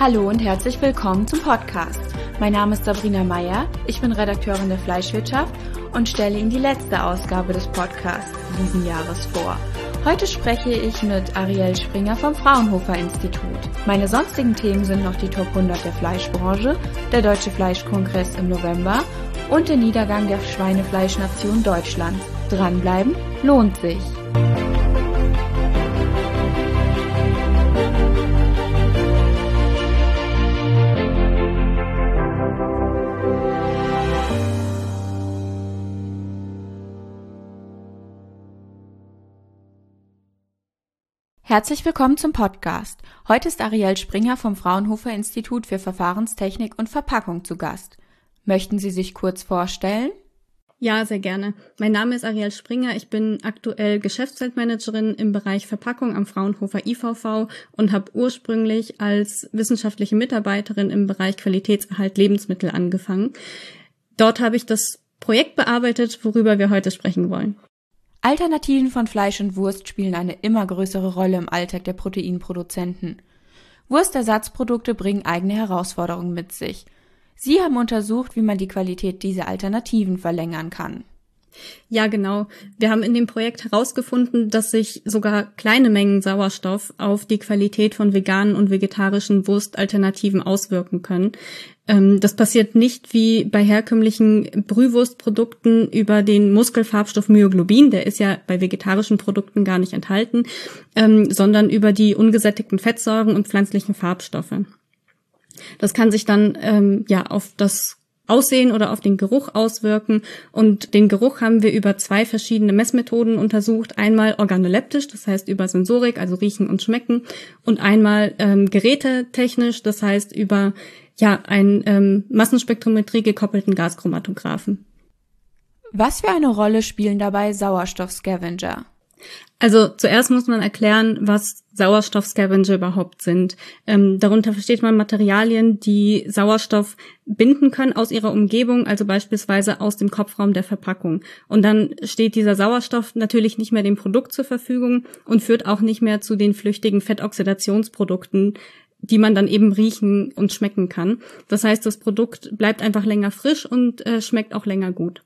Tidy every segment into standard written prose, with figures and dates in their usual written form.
Hallo und herzlich willkommen zum Podcast. Mein Name ist Sabrina Meyer, ich bin Redakteurin der Fleischwirtschaft und stelle Ihnen die letzte Ausgabe des Podcasts diesen Jahres vor. Heute spreche ich mit Ariel Springer vom Fraunhofer Institut. Meine sonstigen Themen sind noch die Top 100 der Fleischbranche, der Deutsche Fleischkongress im November und der Niedergang der Schweinefleischnation Deutschlands. Dranbleiben lohnt sich. Herzlich willkommen zum Podcast. Heute ist Ariel Springer vom Fraunhofer Institut für Verfahrenstechnik und Verpackung zu Gast. Möchten Sie sich kurz vorstellen? Ja, sehr gerne. Mein Name ist Ariel Springer. Ich bin aktuell Geschäftsfeldmanagerin im Bereich Verpackung am Fraunhofer IVV und habe ursprünglich als wissenschaftliche Mitarbeiterin im Bereich Qualitätserhalt Lebensmittel angefangen. Dort habe ich das Projekt bearbeitet, worüber wir heute sprechen wollen. Alternativen von Fleisch und Wurst spielen eine immer größere Rolle im Alltag der Proteinproduzenten. Wurstersatzprodukte bringen eigene Herausforderungen mit sich. Sie haben untersucht, wie man die Qualität dieser Alternativen verlängern kann. Ja, genau. Wir haben in dem Projekt herausgefunden, dass sich sogar kleine Mengen Sauerstoff auf die Qualität von veganen und vegetarischen Wurstalternativen auswirken können. Das passiert nicht wie bei herkömmlichen Brühwurstprodukten über den Muskelfarbstoff Myoglobin, der ist ja bei vegetarischen Produkten gar nicht enthalten, sondern über die ungesättigten Fettsäuren und pflanzlichen Farbstoffe. Das kann sich dann auf das Aussehen oder auf den Geruch auswirken, und den Geruch haben wir über 2 verschiedene Messmethoden untersucht. Einmal organoleptisch, das heißt über Sensorik, also riechen und schmecken, und einmal gerätetechnisch, das heißt über einen Massenspektrometrie gekoppelten Gaschromatographen. Was für eine Rolle spielen dabei Sauerstoffscavenger? Also zuerst muss man erklären, was Sauerstoffscavenger überhaupt sind. Darunter versteht man Materialien, die Sauerstoff binden können aus ihrer Umgebung, also beispielsweise aus dem Kopfraum der Verpackung. Und dann steht dieser Sauerstoff natürlich nicht mehr dem Produkt zur Verfügung und führt auch nicht mehr zu den flüchtigen Fettoxidationsprodukten, die man dann eben riechen und schmecken kann. Das heißt, das Produkt bleibt einfach länger frisch und schmeckt auch länger gut.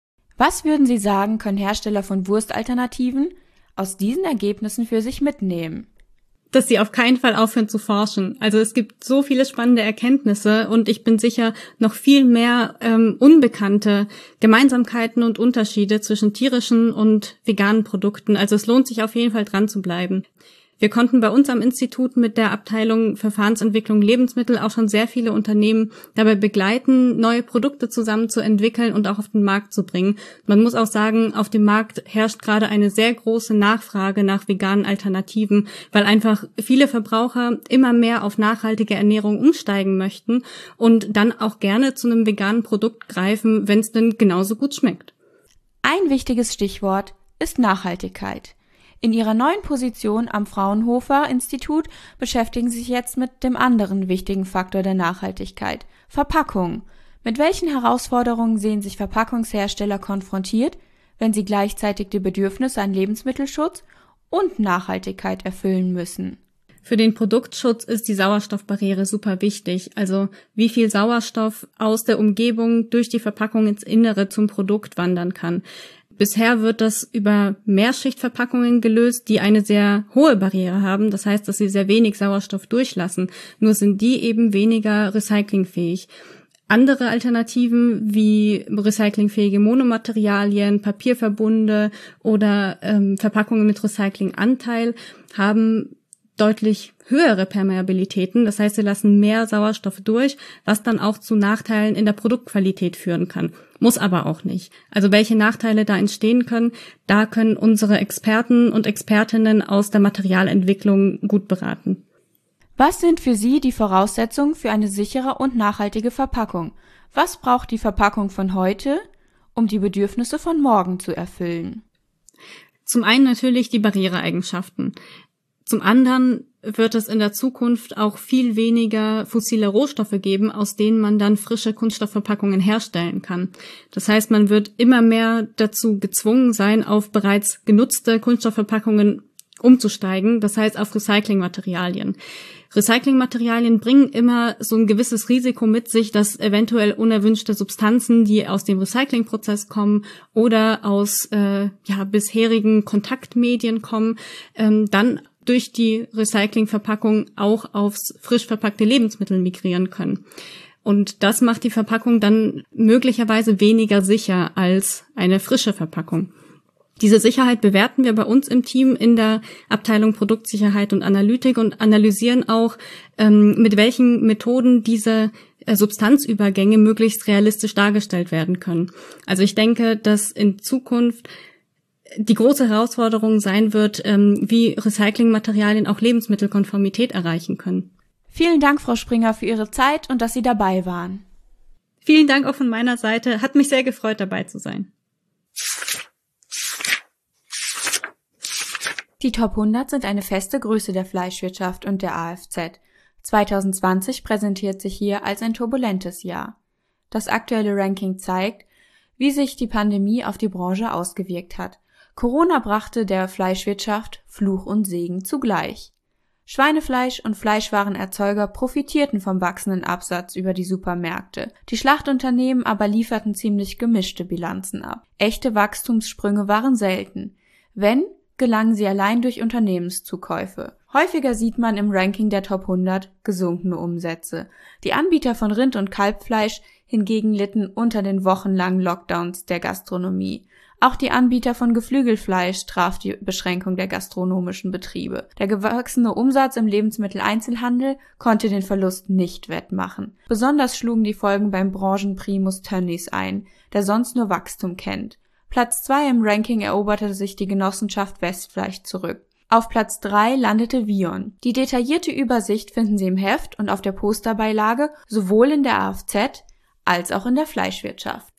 Was würden Sie sagen, können Hersteller von Wurstalternativen aus diesen Ergebnissen für sich mitnehmen? Dass sie auf keinen Fall aufhören zu forschen. Also es gibt so viele spannende Erkenntnisse und ich bin sicher noch viel mehr unbekannte Gemeinsamkeiten und Unterschiede zwischen tierischen und veganen Produkten. Also es lohnt sich auf jeden Fall dran zu bleiben. Wir konnten bei uns am Institut mit der Abteilung Verfahrensentwicklung Lebensmittel auch schon sehr viele Unternehmen dabei begleiten, neue Produkte zusammen zu entwickeln und auch auf den Markt zu bringen. Man muss auch sagen, auf dem Markt herrscht gerade eine sehr große Nachfrage nach veganen Alternativen, weil einfach viele Verbraucher immer mehr auf nachhaltige Ernährung umsteigen möchten und dann auch gerne zu einem veganen Produkt greifen, wenn es denn genauso gut schmeckt. Ein wichtiges Stichwort ist Nachhaltigkeit. In Ihrer neuen Position am Fraunhofer Institut beschäftigen Sie sich jetzt mit dem anderen wichtigen Faktor der Nachhaltigkeit: Verpackung. Mit welchen Herausforderungen sehen sich Verpackungshersteller konfrontiert, wenn sie gleichzeitig die Bedürfnisse an Lebensmittelschutz und Nachhaltigkeit erfüllen müssen? Für den Produktschutz ist die Sauerstoffbarriere super wichtig. Also wie viel Sauerstoff aus der Umgebung durch die Verpackung ins Innere zum Produkt wandern kann. Bisher wird das über Mehrschichtverpackungen gelöst, die eine sehr hohe Barriere haben. Das heißt, dass sie sehr wenig Sauerstoff durchlassen. Nur sind die eben weniger recyclingfähig. Andere Alternativen wie recyclingfähige Monomaterialien, Papierverbunde oder Verpackungen mit Recyclinganteil haben deutlich höhere Permeabilitäten. Das heißt, sie lassen mehr Sauerstoff durch, was dann auch zu Nachteilen in der Produktqualität führen kann. Muss aber auch nicht. Also welche Nachteile da entstehen können, da können unsere Experten und Expertinnen aus der Materialentwicklung gut beraten. Was sind für Sie die Voraussetzungen für eine sichere und nachhaltige Verpackung? Was braucht die Verpackung von heute, um die Bedürfnisse von morgen zu erfüllen? Zum einen natürlich die Barriereeigenschaften. Zum anderen wird es in der Zukunft auch viel weniger fossile Rohstoffe geben, aus denen man dann frische Kunststoffverpackungen herstellen kann. Das heißt, man wird immer mehr dazu gezwungen sein, auf bereits genutzte Kunststoffverpackungen umzusteigen, das heißt auf Recyclingmaterialien. Recyclingmaterialien bringen immer so ein gewisses Risiko mit sich, dass eventuell unerwünschte Substanzen, die aus dem Recyclingprozess kommen oder aus bisherigen Kontaktmedien kommen, dann durch die Recyclingverpackung auch aufs frisch verpackte Lebensmittel migrieren können. Und das macht die Verpackung dann möglicherweise weniger sicher als eine frische Verpackung. Diese Sicherheit bewerten wir bei uns im Team in der Abteilung Produktsicherheit und Analytik und analysieren auch, mit welchen Methoden diese Substanzübergänge möglichst realistisch dargestellt werden können. Also ich denke, dass in Zukunft die große Herausforderung sein wird, wie Recyclingmaterialien auch Lebensmittelkonformität erreichen können. Vielen Dank, Frau Springer, für Ihre Zeit und dass Sie dabei waren. Vielen Dank auch von meiner Seite. Hat mich sehr gefreut, dabei zu sein. Die Top 100 sind eine feste Größe der Fleischwirtschaft und der AFZ. 2020 präsentiert sich hier als ein turbulentes Jahr. Das aktuelle Ranking zeigt, wie sich die Pandemie auf die Branche ausgewirkt hat. Corona brachte der Fleischwirtschaft Fluch und Segen zugleich. Schweinefleisch- und Fleischwarenerzeuger profitierten vom wachsenden Absatz über die Supermärkte. Die Schlachtunternehmen aber lieferten ziemlich gemischte Bilanzen ab. Echte Wachstumssprünge waren selten. Wenn, gelangen sie allein durch Unternehmenszukäufe. Häufiger sieht man im Ranking der Top 100 gesunkene Umsätze. Die Anbieter von Rind- und Kalbfleisch hingegen litten unter den wochenlangen Lockdowns der Gastronomie. Auch die Anbieter von Geflügelfleisch traf die Beschränkung der gastronomischen Betriebe. Der gewachsene Umsatz im Lebensmitteleinzelhandel konnte den Verlust nicht wettmachen. Besonders schlugen die Folgen beim Branchenprimus Tönnies ein, der sonst nur Wachstum kennt. Platz 2 im Ranking eroberte sich die Genossenschaft Westfleisch zurück. Auf Platz 3 landete Vion. Die detaillierte Übersicht finden Sie im Heft und auf der Posterbeilage, sowohl in der AFZ als auch in der Fleischwirtschaft.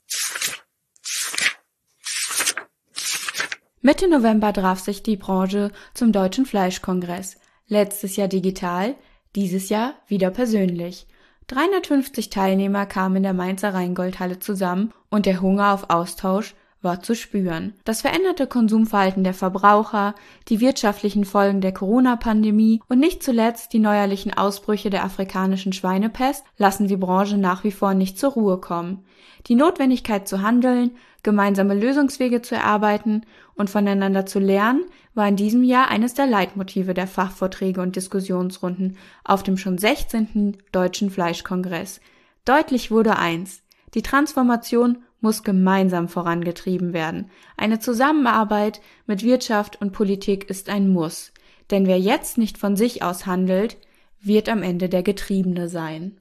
Mitte November traf sich die Branche zum Deutschen Fleischkongress. Letztes Jahr digital, dieses Jahr wieder persönlich. 350 Teilnehmer kamen in der Mainzer Rheingoldhalle zusammen und der Hunger auf Austausch war zu spüren. Das veränderte Konsumverhalten der Verbraucher, die wirtschaftlichen Folgen der Corona-Pandemie und nicht zuletzt die neuerlichen Ausbrüche der afrikanischen Schweinepest lassen die Branche nach wie vor nicht zur Ruhe kommen. Die Notwendigkeit zu handeln, gemeinsame Lösungswege zu erarbeiten und voneinander zu lernen, war in diesem Jahr eines der Leitmotive der Fachvorträge und Diskussionsrunden auf dem schon 16. Deutschen Fleischkongress. Deutlich wurde eins: Die Transformation muss gemeinsam vorangetrieben werden. Eine Zusammenarbeit mit Wirtschaft und Politik ist ein Muss. Denn wer jetzt nicht von sich aus handelt, wird am Ende der Getriebene sein.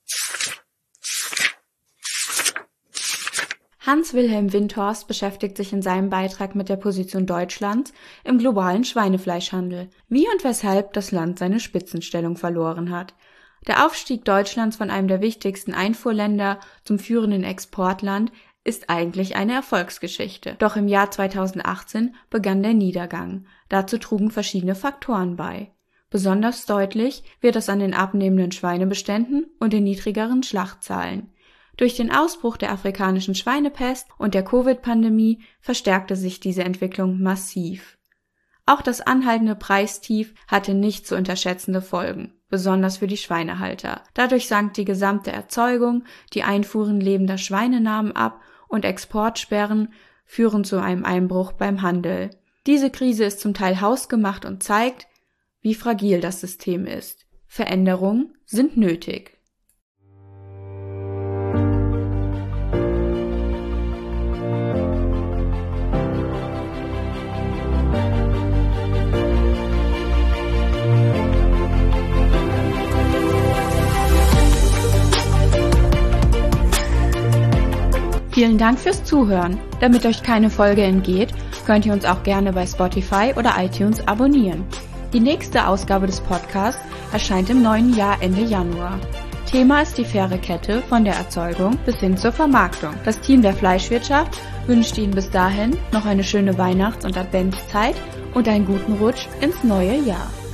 Hans-Wilhelm Windhorst beschäftigt sich in seinem Beitrag mit der Position Deutschlands im globalen Schweinefleischhandel, wie und weshalb das Land seine Spitzenstellung verloren hat. Der Aufstieg Deutschlands von einem der wichtigsten Einfuhrländer zum führenden Exportland ist eigentlich eine Erfolgsgeschichte. Doch im Jahr 2018 begann der Niedergang. Dazu trugen verschiedene Faktoren bei. Besonders deutlich wird das an den abnehmenden Schweinebeständen und den niedrigeren Schlachtzahlen. Durch den Ausbruch der afrikanischen Schweinepest und der Covid-Pandemie verstärkte sich diese Entwicklung massiv. Auch das anhaltende Preistief hatte nicht zu unterschätzende Folgen, besonders für die Schweinehalter. Dadurch sank die gesamte Erzeugung, die Einfuhren lebender Schweine nahmen ab und Exportsperren führen zu einem Einbruch beim Handel. Diese Krise ist zum Teil hausgemacht und zeigt, wie fragil das System ist. Veränderungen sind nötig. Vielen Dank fürs Zuhören. Damit euch keine Folge entgeht, könnt ihr uns auch gerne bei Spotify oder iTunes abonnieren. Die nächste Ausgabe des Podcasts erscheint im neuen Jahr Ende Januar. Thema ist die faire Kette von der Erzeugung bis hin zur Vermarktung. Das Team der Fleischwirtschaft wünscht Ihnen bis dahin noch eine schöne Weihnachts- und Adventszeit und einen guten Rutsch ins neue Jahr.